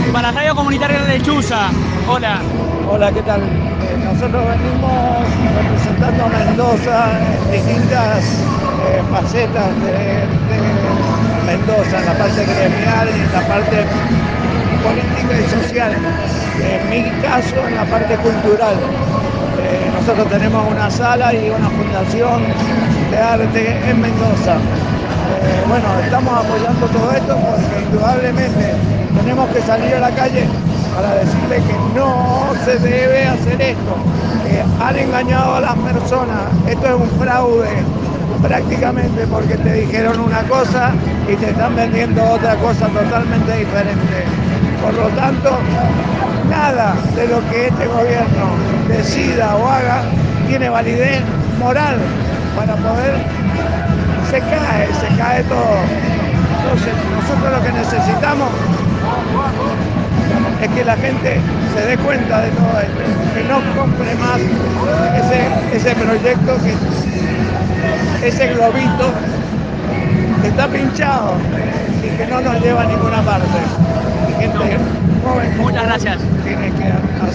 Para Radio Comunitaria de Lechuza. Hola. Hola, ¿qué tal? Nosotros venimos representando a Mendoza en distintas facetas de Mendoza, en la parte gremial y en la parte política y social. En mi caso, en la parte cultural. Nosotros tenemos una sala y una fundación de arte en Mendoza. Bueno, estamos apoyando todo esto porque indudablemente tenemos que salir a la calle para decirle que no se debe hacer esto, que han engañado a las personas. Esto es un fraude prácticamente porque te dijeron una cosa y te están vendiendo otra cosa totalmente diferente. Por lo tanto, nada de lo que este gobierno decida o haga tiene validez moral para poder, se cae todo. Entonces, nosotros lo que necesitamos es que la gente se dé cuenta de todo esto, que no compre más ese proyecto, ese globito que está pinchado y que no nos lleva a ninguna parte. Y gente joven, Muchas gracias. tiene que